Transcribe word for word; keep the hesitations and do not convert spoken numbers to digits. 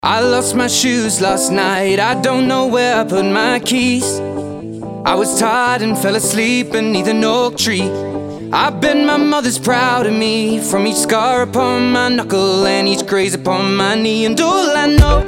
I lost my shoes last night, I don't know where I put my keys. I was tired and fell asleep beneath an oak tree. I bet my mother's proud of me, from each scar upon my knuckle and each graze upon my knee. And all I know